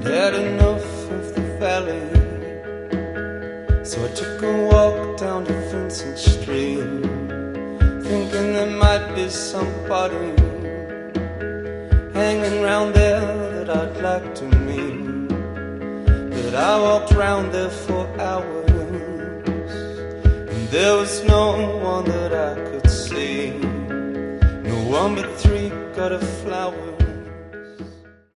I'd had enough of the valley, so I took a walk down to Vincent Street, thinking there might be somebody hanging round there that I'd like to meet. But I walked round there for hours, and there was no one that I could see. No one but three gutter flowers